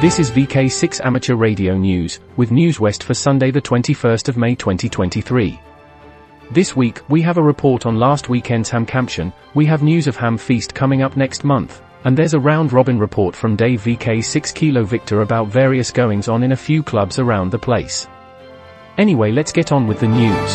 This is VK6 Amateur Radio News, with News West for Sunday the 21st of May 2023. This week, we have a report on last weekend's Hamcamption, we have news of Ham Feast coming up next month, and there's a round-robin report from Dave VK6 Kilo Victor about various goings-on in a few clubs around the place. Anyway, let's get on with the news.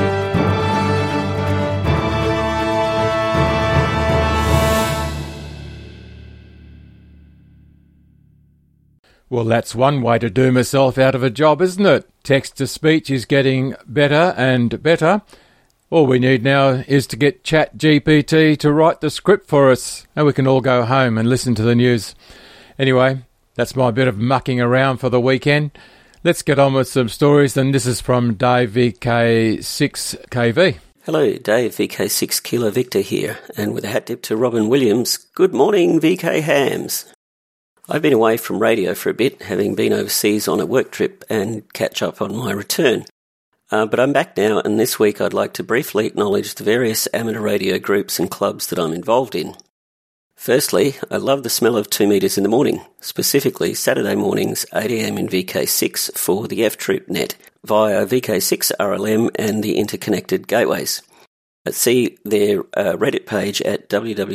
Well, that's one way to do myself out of a job, isn't it? Text-to-speech is getting better and better. All we need now is to get ChatGPT to write the script for us, and we can all go home and listen to the news. Anyway, that's my bit of mucking around for the weekend. Let's get on with some stories, and this is from Dave VK6KV. Hello, Dave VK6 Kilo Victor here, and with a hat tip to Robin Williams, good morning VK Hams. I've been away from radio for a bit, having been overseas on a work trip and catch up on my return. But I'm back now, and this week I'd like to briefly acknowledge the various amateur radio groups and clubs that I'm involved in. Firstly, I love the smell of 2 metres in the morning, specifically Saturday mornings 8am in VK6 for the F-Troop net via VK6 RLM and the interconnected gateways. See their Reddit page at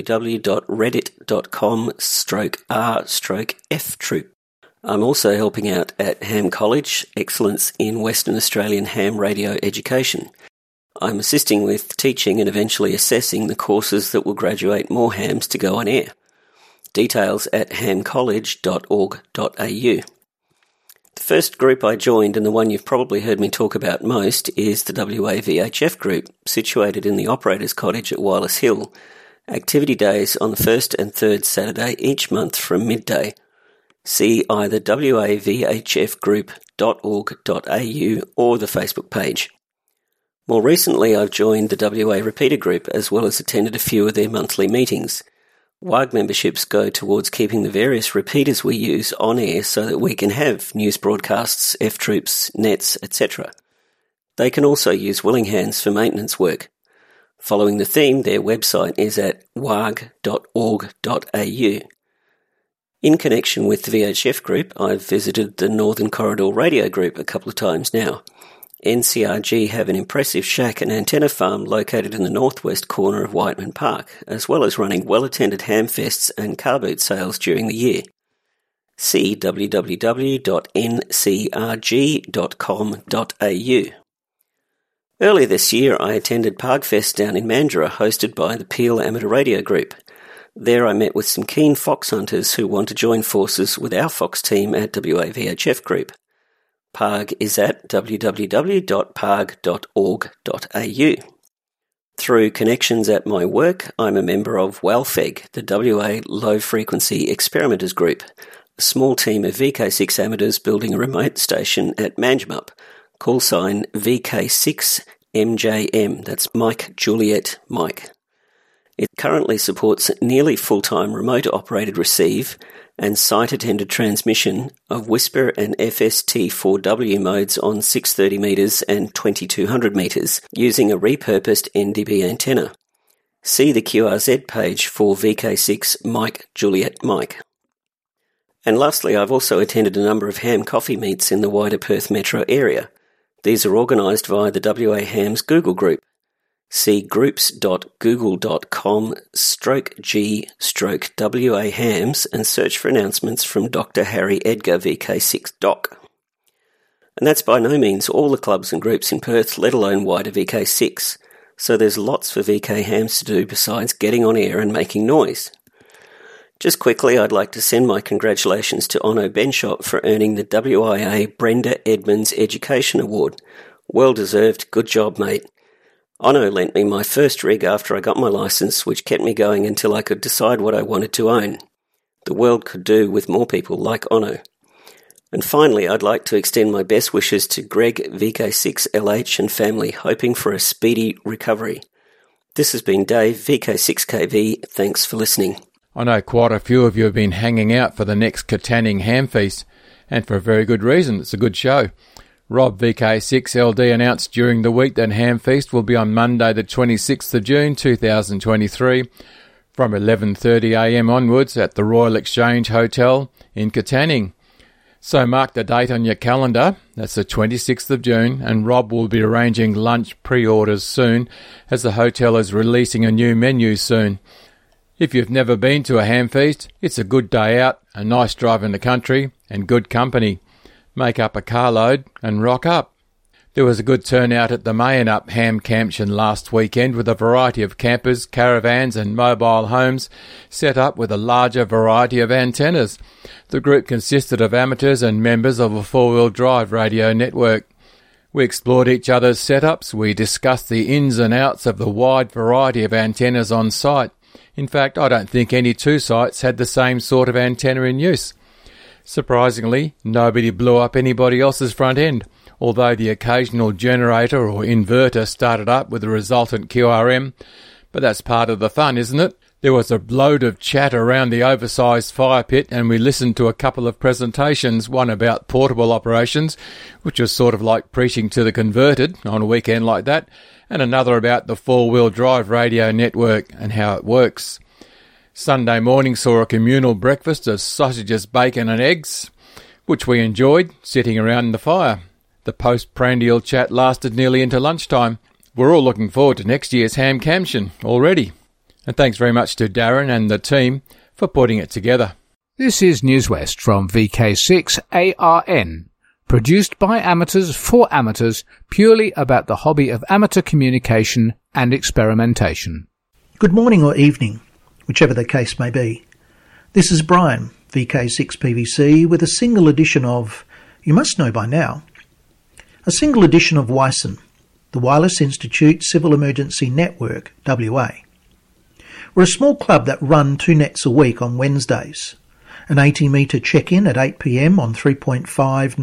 www.reddit.com/r/ftroop. I'm also helping out at Ham College, Excellence in Western Australian Ham Radio Education. I'm assisting with teaching and eventually assessing the courses that will graduate more hams to go on air. Details at hamcollege.org.au. The first group I joined, and the one you've probably heard me talk about most, is the WA VHF group, situated in the Operator's Cottage at Wireless Hill. Activity days on the first and third Saturday each month from midday. See either wavhfgroup.org.au or the Facebook page. More recently, I've joined the WA Repeater group as well as attended a few of their monthly meetings. WAG memberships go towards keeping the various repeaters we use on air so that we can have news broadcasts, F-Troops, nets, etc. They can also use willing hands for maintenance work. Following the theme, their website is at wag.org.au. In connection with the VHF group, I've visited the Northern Corridor Radio group a couple of times now. NCRG have an impressive shack and antenna farm located in the northwest corner of Whiteman Park, as well as running well-attended hamfests and car boot sales during the year. See www.ncrg.com.au. Earlier this year, I attended Pargfest down in Mandurah, hosted by the Peel Amateur Radio Group. There I met with some keen fox hunters who want to join forces with our fox team at WA VHF Group. Parg is at www.parg.org.au. Through connections at my work, I'm a member of WALFEG, the WA Low Frequency Experimenters Group, a small team of VK6 amateurs building a remote station at Manjimup, call sign VK6MJM, that's Mike Juliet Mike. It currently supports nearly full-time remote-operated receive and site-attended transmission of Whisper and FST4W modes on 630 metres and 2200 metres using a repurposed NDB antenna. See the QRZ page for VK6 Mike Juliet Mike. And lastly, I've also attended a number of ham coffee meets in the wider Perth metro area. These are organised via the WA Hams Google group. See groups.google.com/G/WA Hams and search for announcements from Dr. Harry Edgar VK6 Doc. And that's by no means all the clubs and groups in Perth, let alone wider VK6, so there's lots for VK Hams to do besides getting on air and making noise. Just quickly, I'd like to send my congratulations to Onno Benshot for earning the WIA Brenda Edmonds Education Award. Well deserved, good job mate. Onno lent me my first rig after I got my licence, which kept me going until I could decide what I wanted to own. The world could do with more people like Onno. And finally, I'd like to extend my best wishes to Greg VK6LH and family, hoping for a speedy recovery. This has been Dave VK6KV. Thanks for listening. I know quite a few of you have been hanging out for the next Katanning Ham Feast, and for a very good reason. It's a good show. Rob VK6LD announced during the week that Ham Feast will be on Monday the 26th of June 2023 from 11:30am onwards at the Royal Exchange Hotel in Katanning. So mark the date on your calendar, that's the 26th of June, and Rob will be arranging lunch pre-orders soon, as the hotel is releasing a new menu soon. If you've never been to a ham feast, it's a good day out, a nice drive in the country, and good company. Make up a carload and rock up. There was a good turnout at the Mayanup Ham Camption last weekend, with a variety of campers, caravans and mobile homes set up with a larger variety of antennas. The group consisted of amateurs and members of a four-wheel drive radio network. We explored each other's setups, we discussed the ins and outs of the wide variety of antennas on site. In fact, I don't think any two sites had the same sort of antenna in use. Surprisingly, nobody blew up anybody else's front end, although the occasional generator or inverter started up with the resultant QRM. But that's part of the fun, isn't it? There was a load of chat around the oversized fire pit, and we listened to a couple of presentations, one about portable operations, which was sort of like preaching to the converted on a weekend like that, and another about the four-wheel drive radio network and how it works. Sunday morning saw a communal breakfast of sausages, bacon and eggs, which we enjoyed, sitting around the fire. The post-prandial chat lasted nearly into lunchtime. We're all looking forward to next year's Ham Camption already. And thanks very much to Darren and the team for putting it together. This is News West from VK6ARN, produced by amateurs for amateurs, purely about the hobby of amateur communication and experimentation. Good morning or evening, whichever the case may be. This is Brian, VK6PVC, with a single edition of, you must know by now, a single edition of WICEN, the Wireless Institute Civil Emergency Network, WA. We're a small club that run 2 nets a week on Wednesdays, an 80-metre check-in at 8 p.m. on 3.599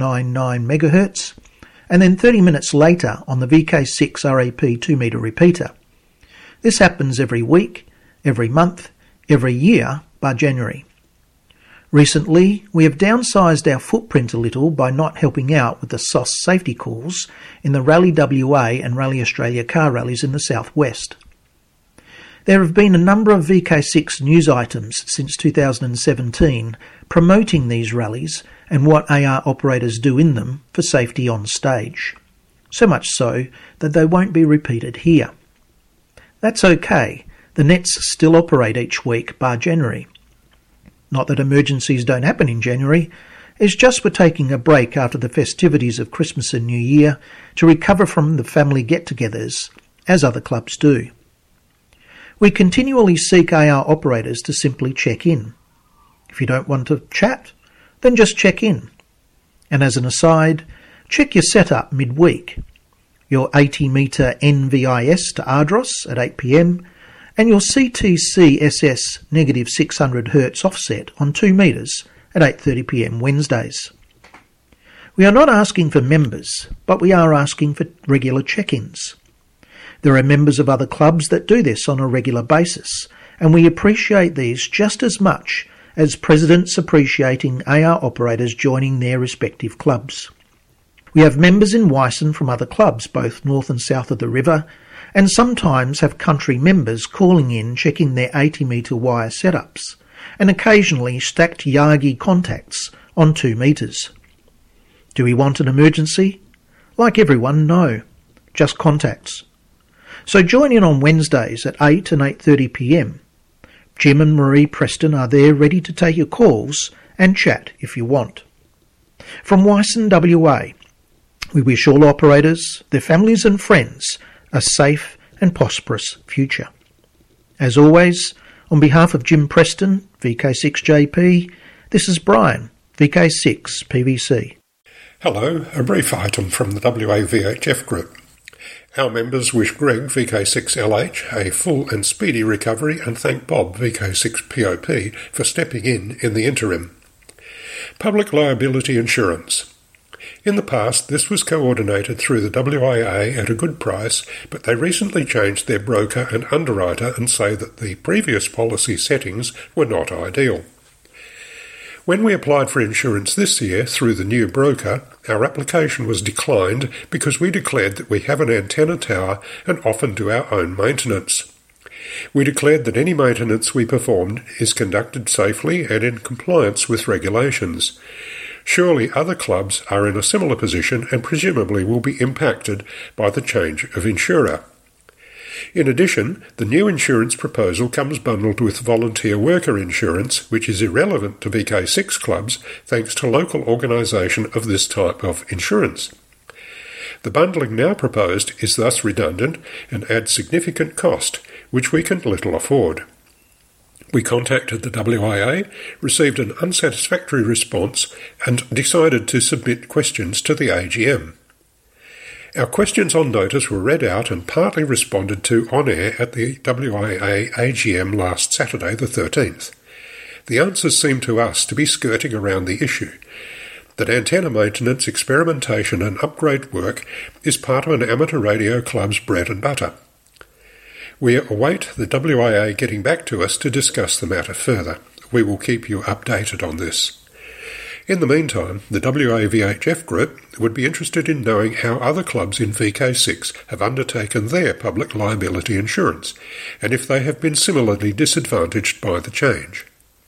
MHz, and then 30 minutes later on the VK6 RAP 2-metre repeater. This happens every week, every month, every year by January. Recently, we have downsized our footprint a little by not helping out with the SOS safety calls in the Rally WA and Rally Australia car rallies in the southwest. There have been a number of VK6 news items since 2017 promoting these rallies and what AR operators do in them for safety on stage. So much so that they won't be repeated here. That's okay, the nets still operate each week bar January. Not that emergencies don't happen in January, it's just we're taking a break after the festivities of Christmas and New Year to recover from the family get-togethers, as other clubs do. We continually seek AR operators to simply check in. If you don't want to chat, then just check in. And as an aside, check your setup midweek. Your 80-metre NVIS to Ardros at 8 p.m, and your CTC SS negative 600 Hz offset on 2 metres at 8:30 p.m. Wednesdays. We are not asking for members, but we are asking for regular check-ins. There are members of other clubs that do this on a regular basis, and we appreciate these just as much as presidents appreciating AR operators joining their respective clubs. We have members in WICEN from other clubs, both north and south of the river, and sometimes have country members calling in checking their 80-metre wire setups, and occasionally stacked Yagi contacts on 2 metres. Do we want an emergency? Like everyone, no. Just contacts. So join in on Wednesdays at 8 and 8:30 p.m. Jim and Marie Preston are there ready to take your calls and chat if you want. From WICEN WA, we wish all operators, their families and friends a safe and prosperous future. As always, on behalf of Jim Preston, VK6JP, this is Brian, VK6PVC. Hello, a brief item from the WA VHF group. Our members wish Greg, VK6LH, a full and speedy recovery and thank Bob, VK6POP, for stepping in the interim. Public liability insurance. In the past, this was coordinated through the WIA at a good price, but they recently changed their broker and underwriter and say that the previous policy settings were not ideal. When we applied for insurance this year through the new broker, our application was declined because we declared that we have an antenna tower and often do our own maintenance. We declared that any maintenance we performed is conducted safely and in compliance with regulations. Surely other clubs are in a similar position and presumably will be impacted by the change of insurer. In addition, the new insurance proposal comes bundled with volunteer worker insurance, which is irrelevant to VK6 clubs thanks to local organisation of this type of insurance. The bundling now proposed is thus redundant and adds significant cost, which we can little afford. We contacted the WIA, received an unsatisfactory response, and decided to submit questions to the AGM. Our questions on notice were read out and partly responded to on air at the WIA AGM last Saturday the 13th. The answers seem to us to be skirting around the issue that antenna maintenance, experimentation and upgrade work is part of an amateur radio club's bread and butter. We await the WIA getting back to us to discuss the matter further. We will keep you updated on this. In the meantime, the WA VHF group would be interested in knowing how other clubs in VK6 have undertaken their public liability insurance, and if they have been similarly disadvantaged by the change.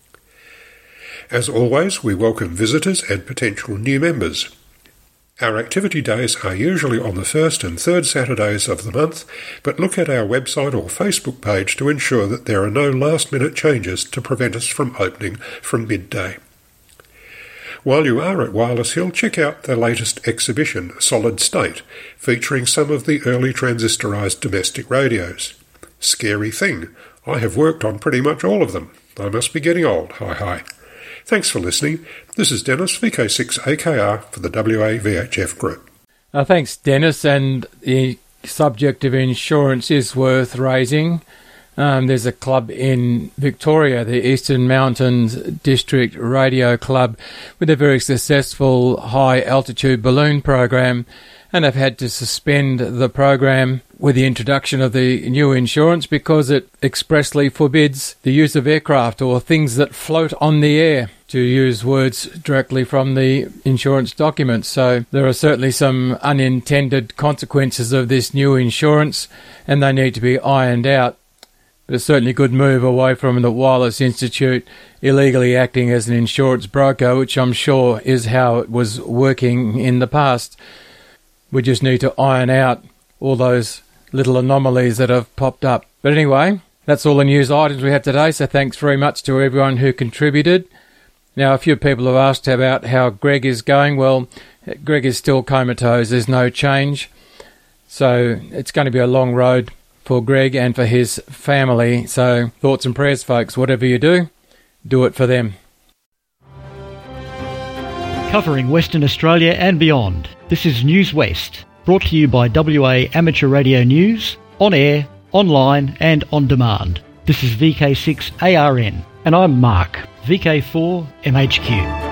As always, we welcome visitors and potential new members. Our activity days are usually on the first and third Saturdays of the month, but look at our website or Facebook page to ensure that there are no last-minute changes to prevent us from opening from midday. While you are at Wireless Hill, check out their latest exhibition, Solid State, featuring some of the early transistorised domestic radios. Scary thing, I have worked on pretty much all of them. I must be getting old, hi. Thanks for listening. This is Dennis, VK6AKR for the WA VHF group. Thanks, Dennis, and the subject of insurance is worth raising. There's a club in Victoria, the Eastern Mountains District Radio Club, with a very successful high-altitude balloon program, and have had to suspend the program with the introduction of the new insurance because it expressly forbids the use of aircraft or things that float on the air, to use words directly from the insurance documents. So there are certainly some unintended consequences of this new insurance, and they need to be ironed out. But it's certainly a good move away from the Wireless Institute illegally acting as an insurance broker, which I'm sure is how it was working in the past. We just need to iron out all those little anomalies that have popped up. But anyway, that's all the news items we have today, so thanks very much to everyone who contributed. Now, a few people have asked about how Greg is going. Well, Greg is still comatose. There's no change. So it's going to be a long road for Greg and for his family. So thoughts and prayers, folks. Whatever you do, do it for them. Covering Western Australia and beyond, this is News West, brought to you by WA Amateur Radio News, on air, online and on demand. This is VK6 ARN, and I'm Mark, VK4 MHQ.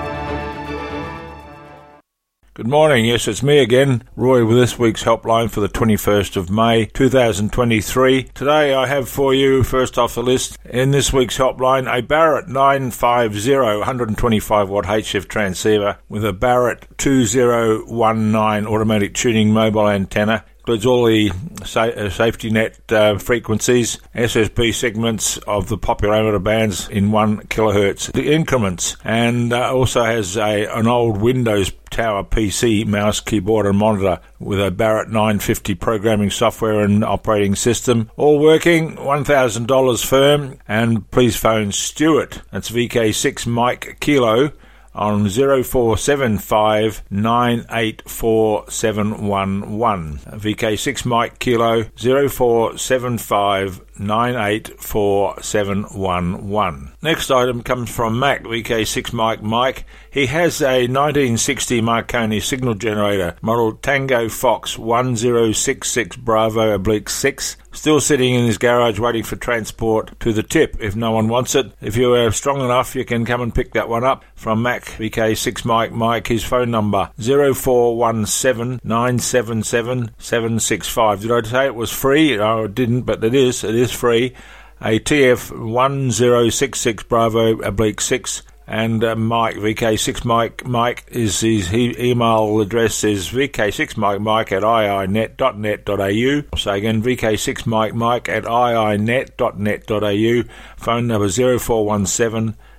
Good morning, yes, it's me again, Roy, with this week's helpline for the 21st of May 2023. Today I have for you, first off the list, in this week's helpline, a Barrett 950 125-watt HF transceiver with a Barrett 2019 automatic tuning mobile antenna. Includes all the safety net frequencies, SSB segments of the popular amateur bands in 1 kilohertz, the increments, and also has an old Windows Tower PC mouse, keyboard and monitor with a Barrett 950 programming software and operating system. All working, $1,000 firm, and please phone Stuart, that's VK6 Mike Kilo, on 0475 984 711. VK6 Mike Kilo 0475 984 711. Next item comes from Mac, VK6 Mike. He has a 1960 Marconi signal generator, model Tango Fox 1066 Bravo 6, still sitting in his garage waiting for transport to the tip if no one wants it. If you are strong enough, you can come and pick that one up from Mac, VK6 Mike. His phone number 0417 977 765. Did I say it was free? No, it didn't, but it is free. A TF 1066 Bravo 6. And Mike, VK6 Mike, is his email address is vk6mike at iinet.net.au. So again, vk6mike at iinet.net.au. Phone number 0417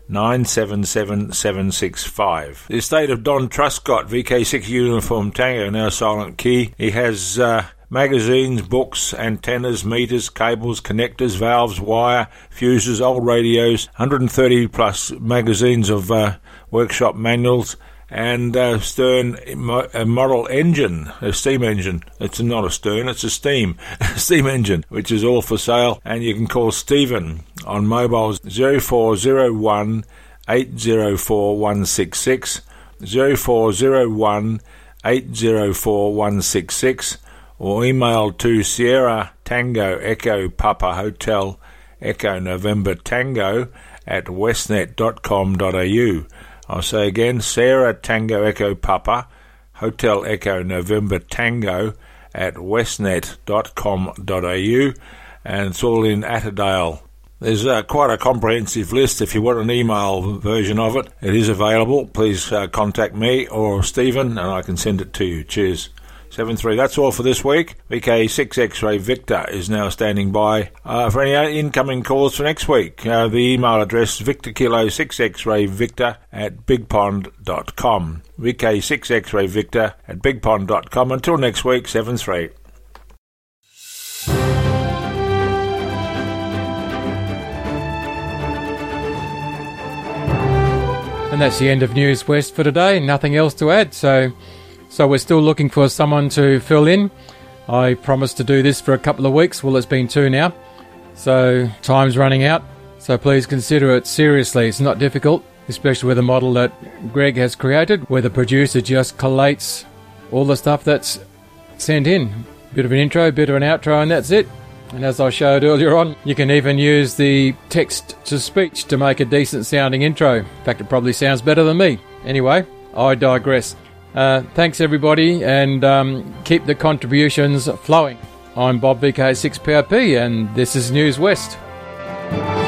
977765. The estate of Don Truscott, VK6 Uniform Tango, now Silent Key. He has magazines, books, antennas, meters, cables, connectors, valves, wire, fuses, old radios, 130 plus magazines of workshop manuals, and Stern model engine, a steam engine. It's not a Stern, it's a steam engine, which is all for sale. And you can call Stephen on mobiles 0401 804 166, 0401 804 166, or email to Sierra Tango Echo Papa Hotel Echo November Tango at westnet.com.au. I'll say again, Sarah Tango Echo Papa, Hotel Echo November Tango at westnet.com.au, and it's all in Atterdale. There's quite a comprehensive list. If you want an email version of it, it is available. Please contact me or Stephen and I can send it to you. Cheers. 7-3. That's all for this week. VK6 X-Ray Victor is now standing by for any incoming calls for next week. The email address is Victor Kilo 6 X-Ray Victor at bigpond.com. VK6 X-Ray Victor at bigpond.com. Until next week, 7-3. And that's the end of News West for today. Nothing else to add, so we're still looking for someone to fill in. I promised to do this for a couple of weeks. Well, it's been 2 now. So time's running out. So please consider it seriously. It's not difficult, especially with a model that Greg has created, where the producer just collates all the stuff that's sent in. Bit of an intro, bit of an outro, and that's it. And as I showed earlier on, you can even use the text-to-speech to make a decent sounding intro. In fact, it probably sounds better than me. Anyway, I digress. Thanks everybody, and keep the contributions flowing. I'm Bob VK6PRP, and this is News West.